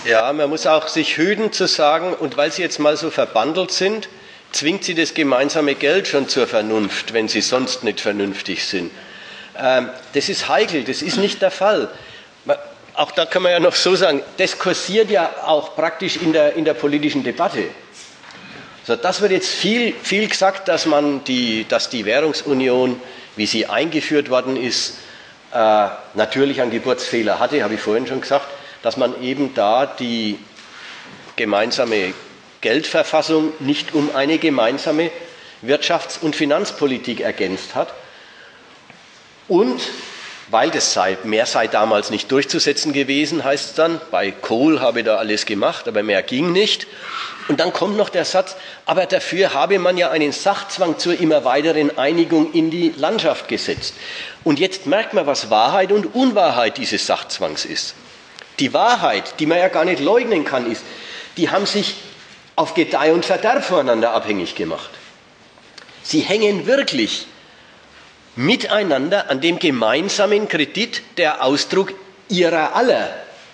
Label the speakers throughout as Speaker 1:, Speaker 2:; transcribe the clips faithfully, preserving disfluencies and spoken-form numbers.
Speaker 1: Ja, man muss auch sich hüten zu sagen, und weil sie jetzt mal so verbandelt sind, zwingt sie das gemeinsame Geld schon zur Vernunft, wenn sie sonst nicht vernünftig sind. Ähm, das ist heikel, das ist nicht der Fall. Auch da kann man ja noch so sagen, das kursiert ja auch praktisch in der, in der politischen Debatte. Also das wird jetzt viel, viel gesagt, dass, man die, dass die Währungsunion, wie sie eingeführt worden ist, äh, natürlich einen Geburtsfehler hatte, habe ich vorhin schon gesagt, dass man eben da die gemeinsame Geldverfassung nicht um eine gemeinsame Wirtschafts- und Finanzpolitik ergänzt hat. Und weil das sei, mehr sei damals nicht durchzusetzen gewesen, heißt es dann, bei Kohl habe da alles gemacht, aber mehr ging nicht. Und dann kommt noch der Satz, aber dafür habe man ja einen Sachzwang zur immer weiteren Einigung in die Landschaft gesetzt. Und jetzt merkt man, was Wahrheit und Unwahrheit dieses Sachzwangs ist. Die Wahrheit, die man ja gar nicht leugnen kann, ist, die haben sich auf Gedeih und Verderb voneinander abhängig gemacht. Sie hängen wirklich miteinander an dem gemeinsamen Kredit, der Ausdruck ihrer aller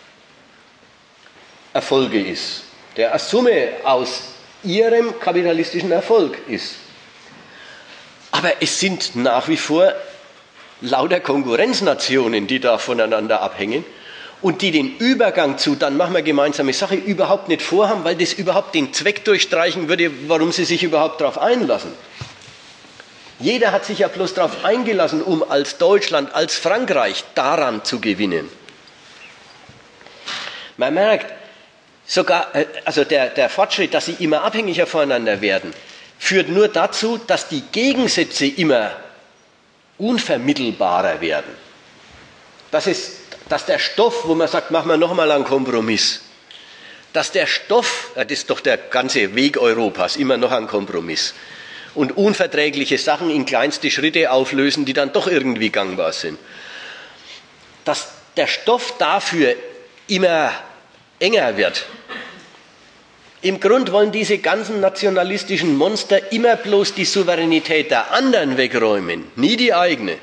Speaker 1: Erfolge ist, der eine Summe aus ihrem kapitalistischen Erfolg ist. Aber es sind nach wie vor lauter Konkurrenznationen, die da voneinander abhängen und die den Übergang zu, dann machen wir gemeinsame Sache, überhaupt nicht vorhaben, weil das überhaupt den Zweck durchstreichen würde, warum sie sich überhaupt darauf einlassen. Jeder hat sich ja bloß darauf eingelassen, um als Deutschland, als Frankreich daran zu gewinnen. Man merkt, sogar, also der, der Fortschritt, dass sie immer abhängiger voneinander werden, führt nur dazu, dass die Gegensätze immer unvermittelbarer werden. Das ist, dass der Stoff, wo man sagt, machen wir nochmal einen Kompromiss, dass der Stoff, das ist doch der ganze Weg Europas, immer noch ein Kompromiss, und unverträgliche Sachen in kleinste Schritte auflösen, die dann doch irgendwie gangbar sind. Dass der Stoff dafür immer enger wird. Im Grund wollen diese ganzen nationalistischen Monster immer bloß die Souveränität der anderen wegräumen, nie die eigene.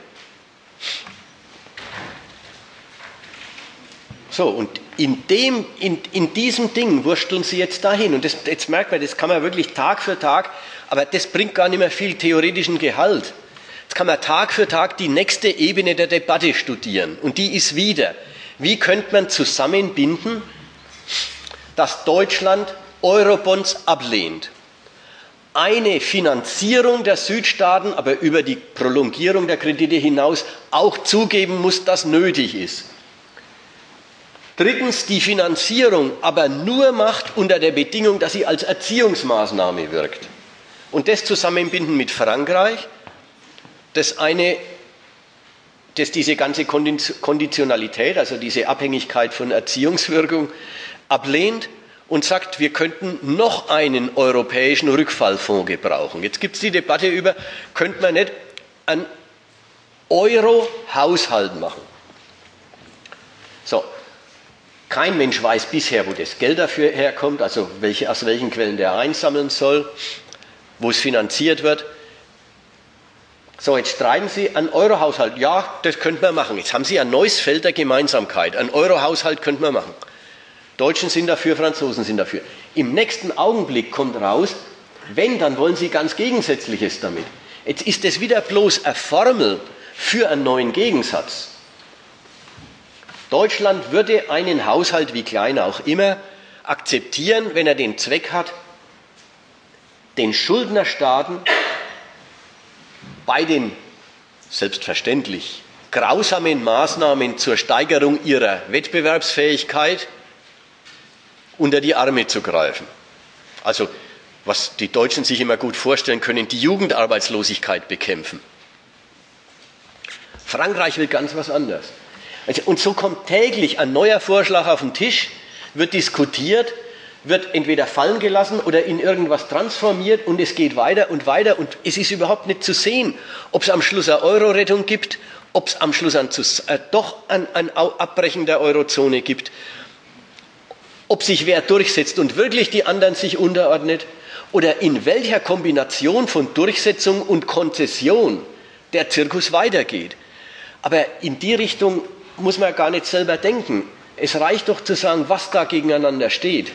Speaker 1: So, und in, dem, in, in diesem Ding wursteln sie jetzt dahin. Und das, jetzt merkt man, das kann man wirklich Tag für Tag, aber das bringt gar nicht mehr viel theoretischen Gehalt. Jetzt kann man Tag für Tag die nächste Ebene der Debatte studieren. Und die ist wieder, wie könnte man zusammenbinden, dass Deutschland Eurobonds ablehnt, eine Finanzierung der Südstaaten, aber über die Prolongierung der Kredite hinaus auch zugeben muss, dass nötig ist. Drittens, die Finanzierung aber nur macht unter der Bedingung, dass sie als Erziehungsmaßnahme wirkt. Und das zusammenbinden mit Frankreich, das eine, das diese ganze Konditionalität, also diese Abhängigkeit von Erziehungswirkung ablehnt und sagt, wir könnten noch einen europäischen Rückfallfonds gebrauchen. Jetzt gibt es die Debatte über, könnte man nicht einen Euro-Haushalt machen? So. Kein Mensch weiß bisher, wo das Geld dafür herkommt, also welche, aus welchen Quellen der einsammeln soll, wo es finanziert wird. So, jetzt streiten Sie einen Eurohaushalt. Ja, das könnte man machen. Jetzt haben Sie ein neues Feld der Gemeinsamkeit. Ein Eurohaushalt könnte man machen. Deutschen sind dafür, Franzosen sind dafür. Im nächsten Augenblick kommt raus, wenn, dann wollen Sie ganz Gegensätzliches damit. Jetzt ist das wieder bloß eine Formel für einen neuen Gegensatz. Deutschland würde einen Haushalt, wie klein auch immer, akzeptieren, wenn er den Zweck hat, den Schuldnerstaaten bei den, selbstverständlich, grausamen Maßnahmen zur Steigerung ihrer Wettbewerbsfähigkeit unter die Arme zu greifen. Also, was die Deutschen sich immer gut vorstellen können, die Jugendarbeitslosigkeit bekämpfen. Frankreich will ganz was anderes. Also, und so kommt täglich ein neuer Vorschlag auf den Tisch, wird diskutiert, wird entweder fallen gelassen oder in irgendwas transformiert und es geht weiter und weiter und es ist überhaupt nicht zu sehen, ob es am Schluss eine Euro-Rettung gibt, ob es am Schluss ein, äh, doch ein, ein Abbrechen der Eurozone gibt, ob sich wer durchsetzt und wirklich die anderen sich unterordnet oder in welcher Kombination von Durchsetzung und Konzession der Zirkus weitergeht. Aber in die Richtung muss man gar nicht selber denken. Es reicht doch zu sagen, was da gegeneinander steht.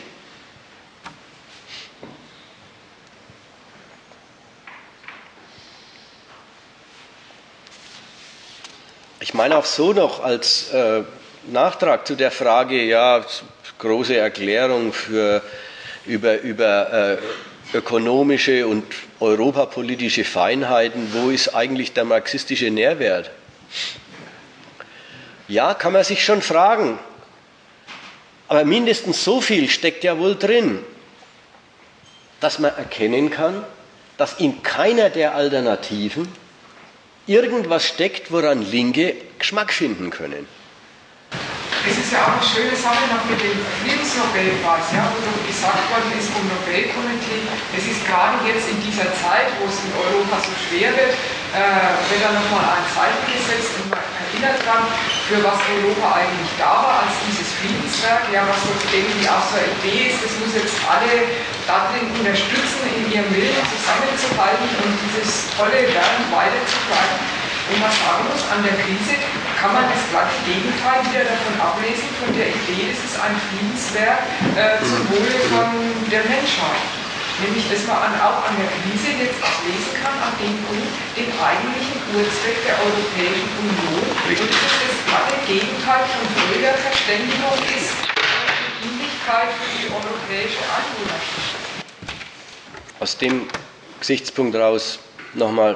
Speaker 1: Ich meine auch so noch als äh, Nachtrag zu der Frage, ja, große Erklärung für, über, über äh, ökonomische und europapolitische Feinheiten, wo ist eigentlich der marxistische Nährwert? Ja, kann man sich schon fragen, aber mindestens so viel steckt ja wohl drin, dass man erkennen kann, dass in keiner der Alternativen irgendwas steckt, woran Linke Geschmack finden können.
Speaker 2: Es ist ja auch eine schöne Sache noch mit dem Friedensnobelpreis, ja, wo doch gesagt worden ist vom Nobelkomitee, es ist gerade jetzt in dieser Zeit, wo es in Europa so schwer wird, äh, wird da nochmal ein Zeichen gesetzt und man erinnert daran, für was Europa eigentlich da war, als dieses Friedenswerk, ja, was doch irgendwie auch so eine Idee ist, das muss jetzt alle darin unterstützen, in ihrem Willen zusammenzuhalten und dieses tolle Werk weiterzutreiben. Und man sagen muss, an der Krise kann man das gleiche Gegenteil wieder davon ablesen, von der Idee, es ist ein Friedenswerk äh, zum Wohle von der Menschheit. Nämlich, dass man an, auch an der Krise jetzt ablesen kann, an dem Punkt, den eigentlichen Urzweck der Europäischen Union. Und dass das glatte Gegenteil von Bürgerverständigung ist, die Dienlichkeit für die europäische Einwohnerschaft.
Speaker 1: Aus dem Gesichtspunkt raus nochmal.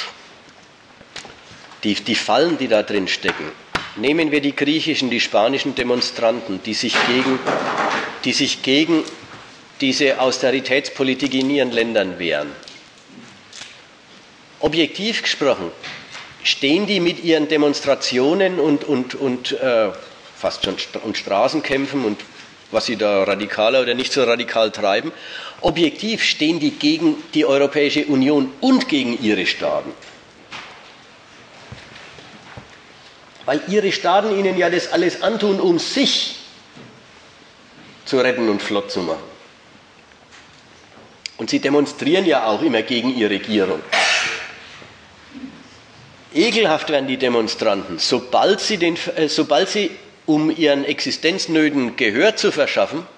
Speaker 1: Die, die Fallen, die da drin stecken. Nehmen wir die griechischen, die spanischen Demonstranten, die sich gegen, die sich gegen diese Austeritätspolitik in ihren Ländern wehren. Objektiv gesprochen, stehen die mit ihren Demonstrationen und, und, und äh, fast schon St- und Straßenkämpfen und was sie da radikaler oder nicht so radikal treiben, objektiv stehen die gegen die Europäische Union und gegen ihre Staaten. Weil ihre Staaten ihnen ja das alles antun, um sich zu retten und flott zu machen. Und sie demonstrieren ja auch immer gegen ihre Regierung. Ekelhaft werden die Demonstranten, sobald sie, den, äh, sobald sie um ihren Existenznöten Gehör zu verschaffen,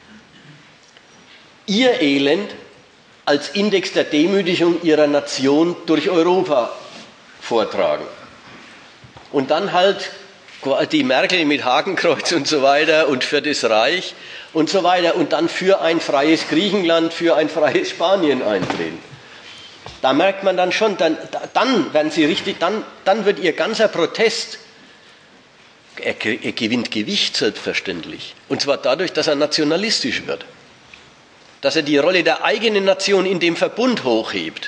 Speaker 1: ihr Elend als Index der Demütigung ihrer Nation durch Europa vortragen. Und dann halt die Merkel mit Hakenkreuz und so weiter und für das Reich und so weiter und dann für ein freies Griechenland, für ein freies Spanien eintreten. Da merkt man dann schon, dann, dann werden sie richtig, dann, dann wird ihr ganzer Protest, er, er gewinnt Gewicht selbstverständlich. Und zwar dadurch, dass er nationalistisch wird. Dass er die Rolle der eigenen Nation in dem Verbund hochhebt.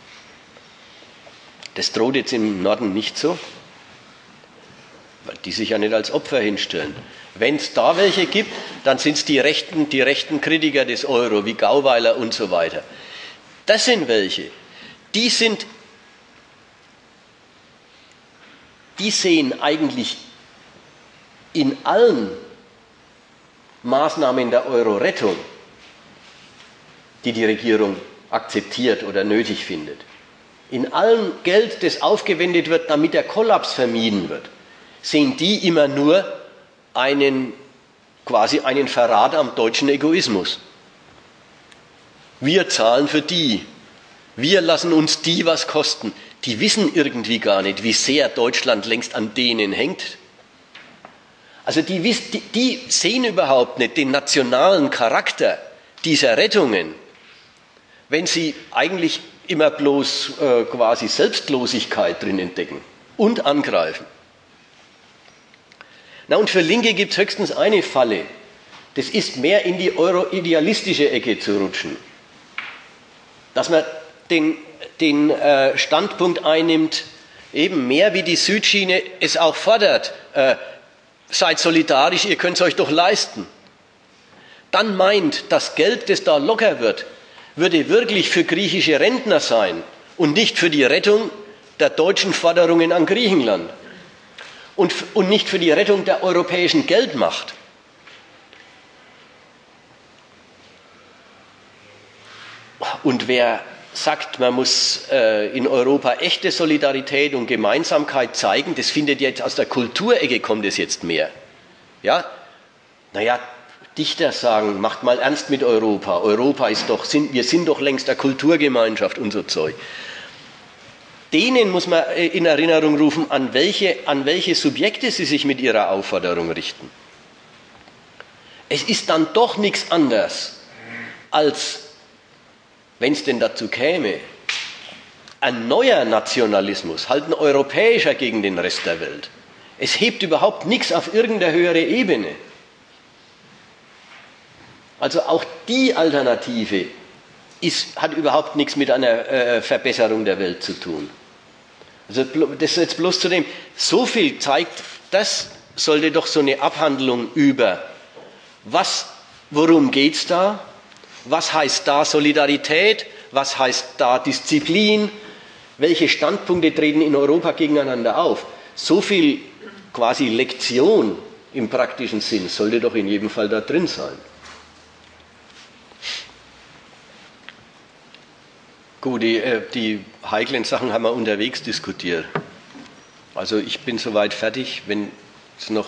Speaker 1: Das droht jetzt im Norden nicht so. Weil die sich ja nicht als Opfer hinstellen. Wenn es da welche gibt, dann sind es die rechten, die rechten Kritiker des Euro, wie Gauweiler und so weiter. Das sind welche, die sind, die sehen eigentlich in allen Maßnahmen der Euro-Rettung, die die Regierung akzeptiert oder nötig findet, in allem Geld, das aufgewendet wird, damit der Kollaps vermieden wird, sehen die immer nur einen, quasi einen Verrat am deutschen Egoismus. Wir zahlen für die. Wir lassen uns die was kosten. Die wissen irgendwie gar nicht, wie sehr Deutschland längst an denen hängt. Also die, die, die sehen überhaupt nicht den nationalen Charakter dieser Rettungen, wenn sie eigentlich immer bloß äh, quasi Selbstlosigkeit drin entdecken und angreifen. Na, und für Linke gibt es höchstens eine Falle. Das ist mehr in die euro-idealistische Ecke zu rutschen. Dass man den, den äh, Standpunkt einnimmt, eben mehr wie die Südschiene es auch fordert, äh, seid solidarisch, ihr könnt es euch doch leisten. Dann meint, das Geld, das da locker wird, würde wirklich für griechische Rentner sein und nicht für die Rettung der deutschen Forderungen an Griechenland. Und, und nicht für die Rettung der europäischen Geldmacht. Und wer sagt, man muss äh, in Europa echte Solidarität und Gemeinsamkeit zeigen, das findet jetzt aus der Kulturecke kommt es jetzt mehr. Ja? naja, Dichter sagen, macht mal ernst mit Europa. Europa ist doch, sind, wir sind doch längst eine Kulturgemeinschaft und so Zeug. Denen muss man in Erinnerung rufen, an welche, an welche Subjekte sie sich mit ihrer Aufforderung richten. Es ist dann doch nichts anderes, als, wenn es denn dazu käme, ein neuer Nationalismus, halt ein europäischer gegen den Rest der Welt. Es hebt überhaupt nichts auf irgendeine höhere Ebene. Also auch die Alternative ist, hat überhaupt nichts mit einer äh, Verbesserung der Welt zu tun. Also das jetzt bloß zu dem, so viel zeigt, das sollte doch so eine Abhandlung über, was, worum geht es da, was heißt da Solidarität, was heißt da Disziplin, welche Standpunkte treten in Europa gegeneinander auf. So viel quasi Lektion im praktischen Sinn sollte doch in jedem Fall da drin sein. Gut, die, die heiklen Sachen haben wir unterwegs diskutiert. Also ich bin soweit fertig. Wenn es noch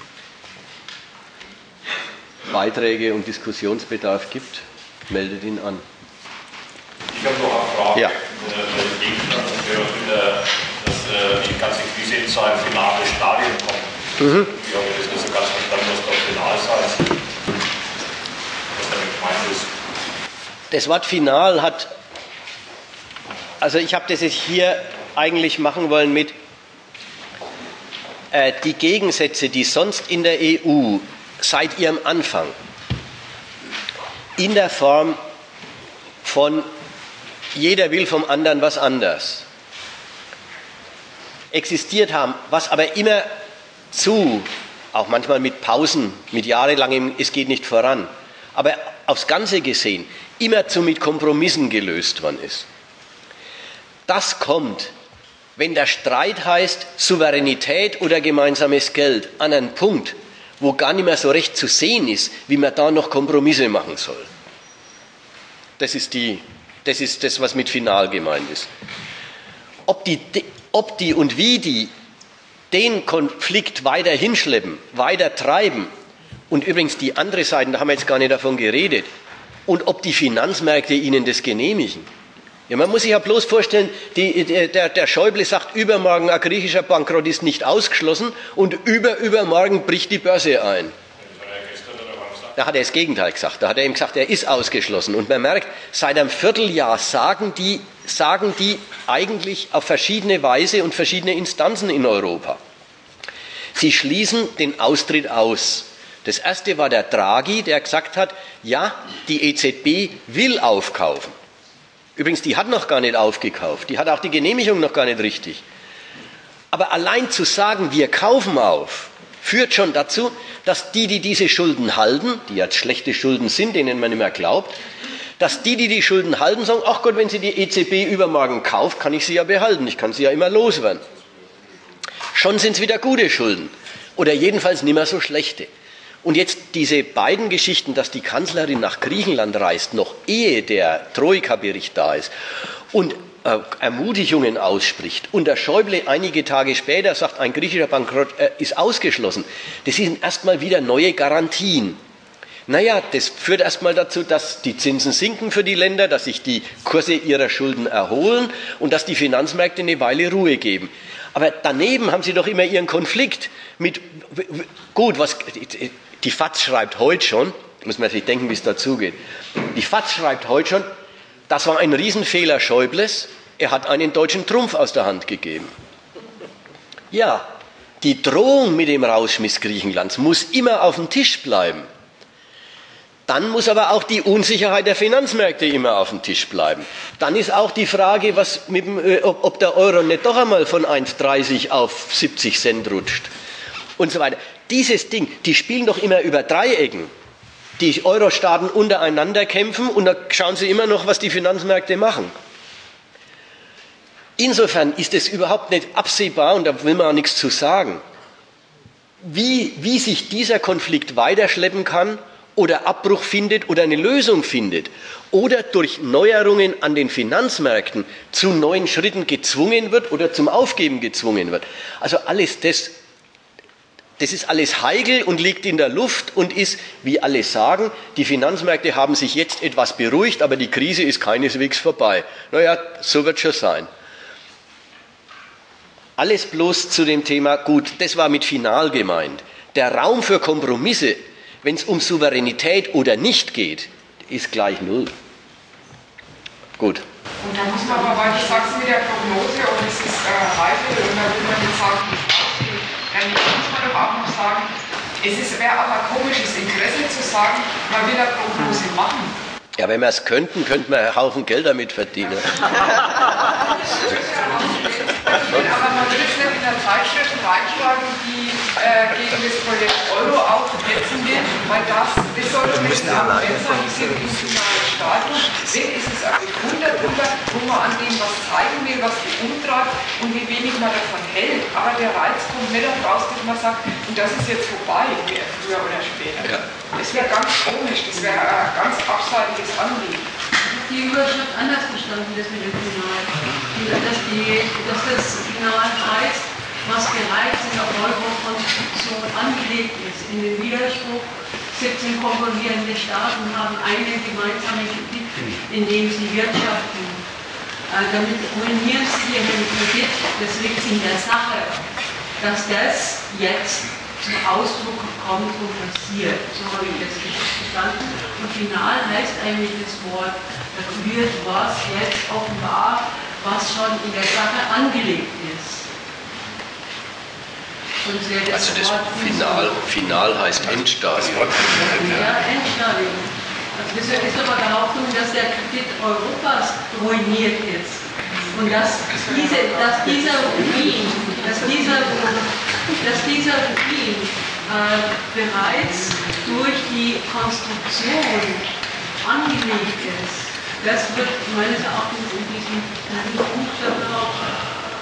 Speaker 1: Beiträge und Diskussionsbedarf gibt, meldet ihn an.
Speaker 3: Ich habe noch eine Frage.
Speaker 1: Ja.
Speaker 3: Dass die ganze Krise in so ein finales Stadium kommt. Mhm. Ich habe das nicht so ganz verstanden, was da final heißt. Was damit gemeint ist.
Speaker 1: Das Wort final hat. Also ich habe das jetzt hier eigentlich machen wollen mit äh, die Gegensätze, die sonst in der E U seit ihrem Anfang in der Form von jeder will vom anderen was anders existiert haben, was aber immer zu, auch manchmal mit Pausen, mit jahrelangem, es geht nicht voran, aber aufs Ganze gesehen, immer zu mit Kompromissen gelöst worden ist. Das kommt, wenn der Streit heißt Souveränität oder gemeinsames Geld, an einen Punkt, wo gar nicht mehr so recht zu sehen ist, wie man da noch Kompromisse machen soll. Das ist, die, das, ist das, was mit Final gemeint ist. Ob die, ob die und wie die den Konflikt weiter hinschleppen, weiter treiben, und übrigens die andere Seite, da haben wir jetzt gar nicht davon geredet, und ob die Finanzmärkte ihnen das genehmigen. Ja, man muss sich ja bloß vorstellen, die, der, der Schäuble sagt, übermorgen ein griechischer Bankrott ist nicht ausgeschlossen und über, übermorgen bricht die Börse ein. Da hat er das Gegenteil gesagt. Da hat er ihm gesagt, er ist ausgeschlossen. Und man merkt, seit einem Vierteljahr sagen die, sagen die eigentlich auf verschiedene Weise und verschiedene Instanzen in Europa. Sie schließen den Austritt aus. Das erste war der Draghi, der gesagt hat, ja, die E Z B will aufkaufen. Übrigens, die hat noch gar nicht aufgekauft, die hat auch die Genehmigung noch gar nicht richtig. Aber allein zu sagen, wir kaufen auf, führt schon dazu, dass die, die diese Schulden halten, die jetzt schlechte Schulden sind, denen man nicht mehr glaubt, dass die, die die Schulden halten, sagen, ach Gott, wenn sie die E Z B übermorgen kauft, kann ich sie ja behalten, ich kann sie ja immer loswerden. Schon sind es wieder gute Schulden oder jedenfalls nicht mehr so schlechte. Und jetzt diese beiden Geschichten, dass die Kanzlerin nach Griechenland reist, noch ehe der Troika-Bericht da ist und äh, Ermutigungen ausspricht und der Schäuble einige Tage später sagt, ein griechischer Bankrott äh, ist ausgeschlossen, das sind erstmal wieder neue Garantien. Naja, das führt erstmal dazu, dass die Zinsen sinken für die Länder, dass sich die Kurse ihrer Schulden erholen und dass die Finanzmärkte eine Weile Ruhe geben. Aber daneben haben sie doch immer ihren Konflikt mit, gut, was, die F A Z schreibt heute schon, muss man sich denken, wie es dazugeht, die F A Z schreibt heute schon, das war ein Riesenfehler Schäubles, er hat einen deutschen Trumpf aus der Hand gegeben. Ja, die Drohung mit dem Rausschmiss Griechenlands muss immer auf dem Tisch bleiben. Dann muss aber auch die Unsicherheit der Finanzmärkte immer auf dem Tisch bleiben. Dann ist auch die Frage, was mit dem, ob, ob der Euro nicht doch einmal von eins Komma dreißig auf siebzig Cent rutscht und so weiter. Dieses Ding, die spielen doch immer über Dreiecken. Die Euro-Staaten untereinander kämpfen und da schauen sie immer noch, was die Finanzmärkte machen. Insofern ist es überhaupt nicht absehbar, und da will man auch nichts zu sagen, wie, wie sich dieser Konflikt weiterschleppen kann oder Abbruch findet oder eine Lösung findet oder durch Neuerungen an den Finanzmärkten zu neuen Schritten gezwungen wird oder zum Aufgeben gezwungen wird. Also alles das, Das ist alles heikel und liegt in der Luft und ist, wie alle sagen, die Finanzmärkte haben sich jetzt etwas beruhigt, aber die Krise ist keineswegs vorbei. Naja, so wird es schon sein. Alles bloß zu dem Thema, gut, das war mit Final gemeint. Der Raum für Kompromisse, wenn es um Souveränität oder nicht geht, ist gleich null. Gut.
Speaker 2: Und da muss man aber, weil du sagst mit der Prognose und es ist äh, heikel und da will man jetzt sagen, wie es ausgeht, dann muss man doch auch noch sagen, es wäre auch ein komisches Interesse zu sagen, man will eine Prognose machen.
Speaker 1: Ja, wenn wir es könnten, könnten wir einen Haufen Geld damit verdienen.
Speaker 2: Aber man will es nicht in der Zeitschrift reinschlagen, die äh, gegen das Projekt Euro aufhetzen will, weil das, das sollte nicht ein Argument sein, wir sind im finalen Stadium. Wenn ist es ein Wunder drüber, wo man an dem was zeigen will, was die umtreibt und wie wenig man davon hält. Aber der Reiz kommt nicht raus, dass man sagt, und das ist jetzt vorbei, früher oder später. Ja. Das wäre ganz komisch, das wäre ein ganz abseitiges Anliegen.
Speaker 4: Die Überschrift anders verstanden, das mit dem Final. Dass, die, dass das Final heißt, was bereits in der Euro-Konstruktion angelegt ist. In den Widerspruch, siebzehn konkurrierende Staaten haben eine gemeinsame Kredit, in dem sie wirtschaften. Äh, damit ruinieren sie ihren Kredit. Das liegt in der Sache, dass das jetzt zum Ausdruck kommt und passiert. So habe ich das verstanden. Und final heißt eigentlich das Wort, da wird was jetzt offenbar, was schon in der Sache angelegt ist. Das
Speaker 1: also das Final, Final heißt Endstadium.
Speaker 4: Ja, Endstadium. Also das ist aber die Behauptung, dass der Kredit Europas ruiniert ist. Und dass, diese, dass dieser Ruin, dass dieser, dass dieser Ruin äh, bereits durch die Konstruktion angelegt ist. Das wird meines Erachtens in diesem Punkt behauptet.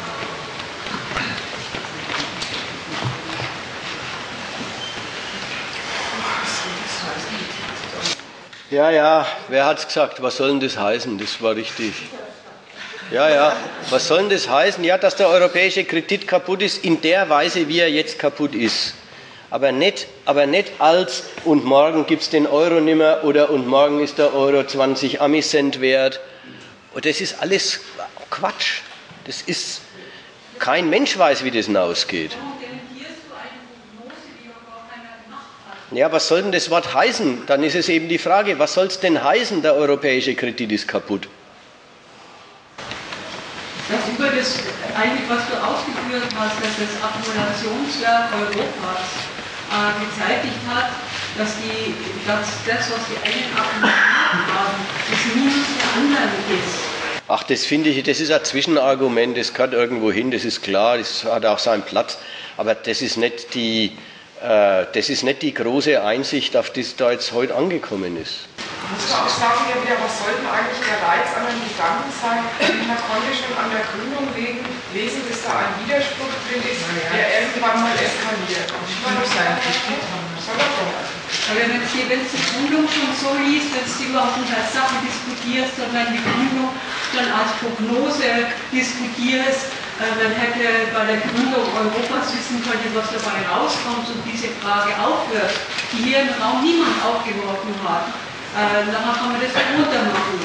Speaker 1: Ja, ja, wer hat's gesagt? Was soll denn das heißen? Das war richtig. Ja, ja, was soll denn das heißen? Ja, dass der europäische Kredit kaputt ist, in der Weise, wie er jetzt kaputt ist. Aber nicht, aber nicht als, und morgen gibt es den Euro nimmer, oder und morgen ist der Euro zwanzig Amicent wert. Und das ist alles Quatsch. Das ist, kein Mensch weiß, wie das hinausgeht. Ja, was soll denn das Wort heißen? Dann ist es eben die Frage, was soll es denn heißen, der europäische Kredit ist kaputt?
Speaker 4: Das über das, eigentlich was du ausgeführt hast, dass das Akkumulationswerk Europas äh, gezeitigt hat, dass, die, dass das, was die einen akkumuliert haben, das Minus der anderen ist.
Speaker 1: Ach, das finde ich, das ist ein Zwischenargument, das gehört irgendwo hin, das ist klar, das hat auch seinen Platz, aber das ist nicht die, äh, das ist nicht die große Einsicht, auf die es da jetzt heute angekommen ist.
Speaker 2: Muss man auch sagen, ja wieder, was sollte eigentlich der Reiz an den Gedanken sein? Man konnte schon an der Gründung lesen, dass da ein Widerspruch drin ist, der irgendwann mal eskaliert.
Speaker 4: Aber wenn es die Gründung schon so liest, wenn es die überhaupt nicht als Sache diskutierst, sondern die Gründung schon als Prognose diskutierst, man hätte bei der Gründung Europas wissen können, was dabei rauskommt und diese Frage aufwirft, die hier im Raum niemand aufgeworfen hat. Äh, nachher kann man das runtermachen.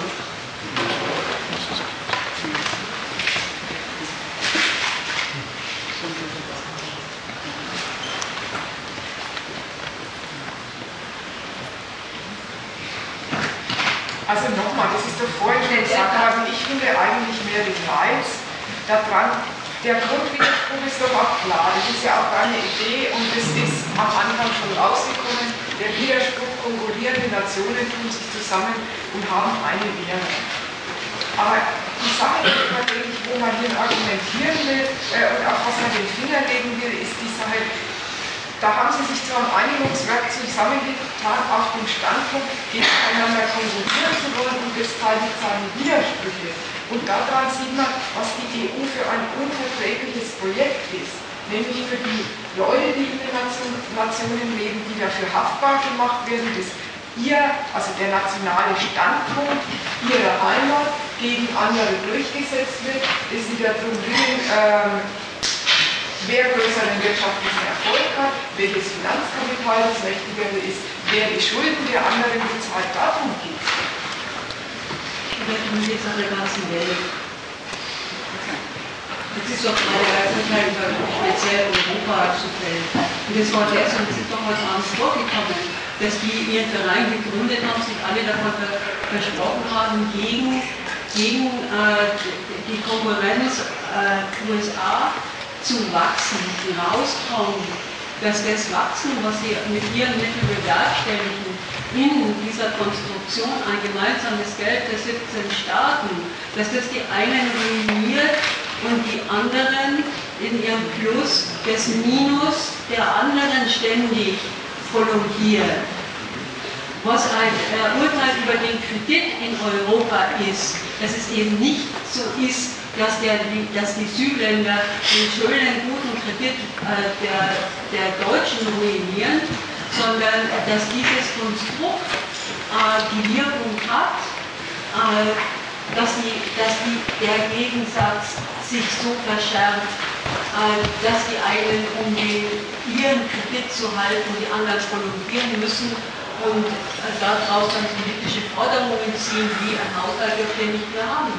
Speaker 2: Also nochmal, das ist doch vorhin schon gesagt worden, ich finde eigentlich mehr den Reiz daran. Der Grundwiderspruch ist doch auch klar, das ist ja auch eine Idee und das ist am Anfang schon rausgekommen. Der Widerspruch, konkurrierende Nationen tun sich zusammen und haben eine Währung. Aber die Sache, wo man hier argumentieren will äh, und auf was man den Finger legen will, ist die Sache, da haben sie sich zu einem Einigungswerk zusammengetan auf dem Standpunkt, gegeneinander konkurrieren zu wollen und das zeitigt seine Widersprüche. Und daran sieht man, was die E U für ein unverträgliches Projekt ist. Nämlich für die Leute, die in den Nationen leben, die dafür haftbar gemacht werden, dass ihr, also der nationale Standpunkt ihrer Heimat gegen andere durchgesetzt wird, dass sie darum willen, ähm, wer größeren wirtschaftlichen Erfolg hat, welches Finanzkapital das mächtigere ist, wer die Schulden der anderen bezahlt, darum geht es.
Speaker 4: Aber darum geht es auf der ganzen Welt. Das ist doch gerade speziell Europa zufällig. Und das war der, und es ist doch was anderes vorgekommen, dass die ihren Verein gegründet haben, sich alle davon versprochen haben, gegen, gegen äh, die Konkurrenz äh, U S A zu wachsen, rauskommen, dass das Wachsen, was sie mit ihren Mitteln bewerkstelligen, in dieser Konstruktion ein gemeinsames Geld der siebzehn Staaten, dass das die einen ruiniert und die anderen in ihrem Plus das Minus der anderen ständig prolongieren. Was ein äh, Urteil über den Kredit in Europa ist, dass es eben nicht so ist, dass, der, dass die Südländer den schönen, guten Kredit äh, der, der Deutschen ruinieren, sondern dass dieses Konstrukt äh, die Wirkung hat, äh, dass, die, dass die, der Gegensatz sich so verschärft, äh, dass die einen, um den, ihren Kredit zu halten, die anderen prolongieren müssen und äh, daraus dann politische Forderungen ziehen, wie ein Haushalt, das wir nicht mehr haben.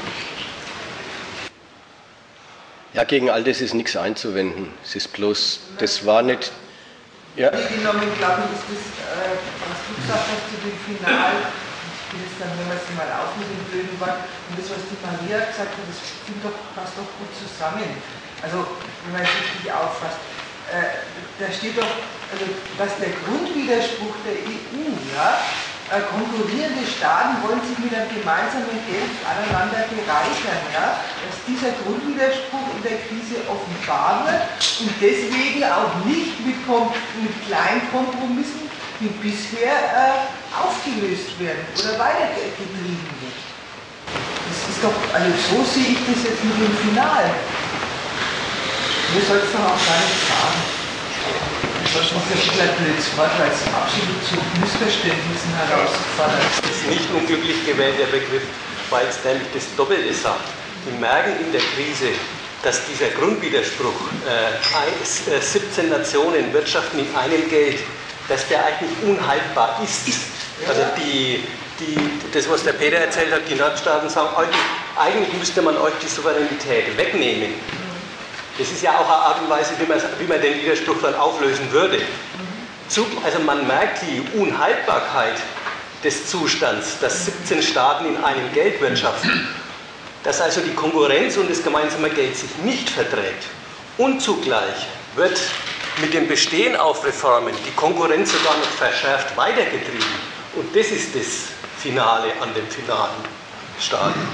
Speaker 1: Ja, gegen all das ist nichts einzuwenden. Es ist bloß, das war nicht... Ja.
Speaker 5: Genommen, glaube ich, ist das, äh, was du gesagt hast zu dem Final, ich will es dann, wenn wir es mal auf mit dem blöden Wort, und das, was die Maria gesagt hat, das stimmt doch, passt doch gut zusammen. Also, wenn man es richtig auffasst, äh, da steht doch, also, dass der Grundwiderspruch der E U, ja, äh, konkurrierende Staaten wollen sich mit einem gemeinsamen Geld aneinander bereichern, ja, dass dieser Grundwiderspruch in der Krise offenbar wird und deswegen auch nicht mit, mit kleinen Kompromissen wie bisher äh, aufgelöst werden oder weitergetrieben wird. Das ist doch, also so sehe ich das jetzt mit dem Final. Mir soll es doch auch gar nicht sagen. Das ist ein blödes Wort, weil es absolut zu Missverständnissen herausgefallen ist.
Speaker 6: Das ist nicht unglücklich gewählter Begriff, weil es nämlich das Doppelte sagt. Wir merken in der Krise, dass dieser Grundwiderspruch, äh, siebzehn Nationen wirtschaften in einem Geld, dass der eigentlich unhaltbar ist. Also die, die, das, was der Peter erzählt hat, die Nordstaaten sagen, eigentlich müsste man euch die Souveränität wegnehmen. Das ist ja auch eine Art und Weise, wie man, wie man den Widerspruch dann auflösen würde. Also man merkt die Unhaltbarkeit des Zustands, dass siebzehn Staaten in einem Geld wirtschaften, dass also die Konkurrenz und das gemeinsame Geld sich nicht verträgt. Und zugleich wird mit dem Bestehen auf Reformen die Konkurrenz sogar noch verschärft weitergetrieben. Und das ist das Finale an dem finalen Stadium.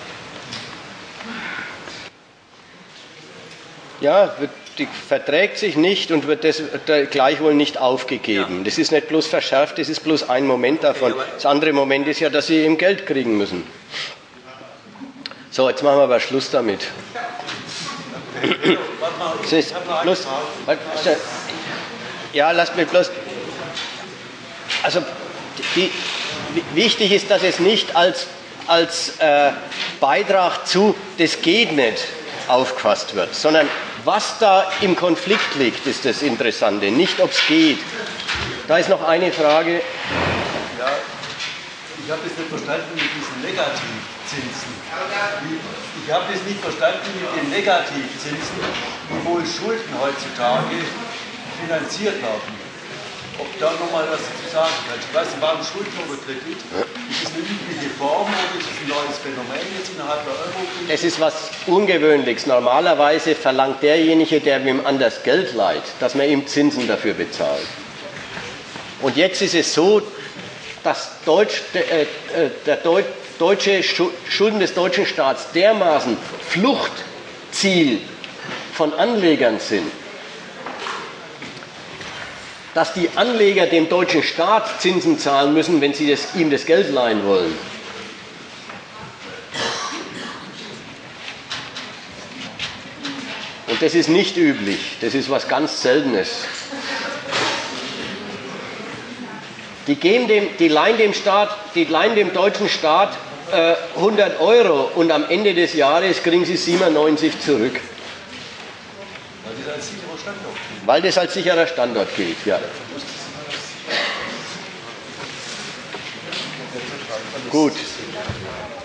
Speaker 1: Ja, wird, die verträgt sich nicht und wird das, gleichwohl nicht aufgegeben. Ja. Das ist nicht bloß verschärft, das ist bloß ein Moment davon. Das andere Moment ist ja, dass sie eben Geld kriegen müssen. So, jetzt machen wir aber Schluss damit. Es ist bloß, ja, lasst mich bloß. Also, die, wichtig ist, dass es nicht als, als äh, Beitrag zu, das geht nicht, aufgefasst wird, sondern was da im Konflikt liegt, ist das Interessante, nicht ob es geht. Da ist noch eine Frage.
Speaker 7: Ja, ich habe das nicht verstanden mit diesen Negativzinsen. Ich habe das nicht verstanden mit den Negativzinsen, wie wohl Schulden heutzutage finanziert werden. Ob da nochmal was zu sagen kannst. Ich weiß nicht, warum Schulden oder Kredit? Ist das eine übliche Form oder ist das ein neues Phänomen jetzt innerhalb der Euro-Krise?
Speaker 1: Es ist was Ungewöhnliches. Normalerweise verlangt derjenige, der wem anders Geld leiht, dass man ihm Zinsen dafür bezahlt. Und jetzt ist es so, dass Deutsch, äh, der Deut, deutsche Schulden des deutschen Staats dermaßen Fluchtziel von Anlegern sind, dass die Anleger dem deutschen Staat Zinsen zahlen müssen, wenn sie das, ihm das Geld leihen wollen. Und das ist nicht üblich, das ist was ganz Seltenes. Die, geben dem, die, leihen dem Staat, die leihen dem deutschen Staat äh, hundert Euro und am Ende des Jahres kriegen sie siebenundneunzig zurück.
Speaker 7: Weil sie dann sicher Standort.
Speaker 1: Weil das als sicherer Standort gilt, ja. Gut.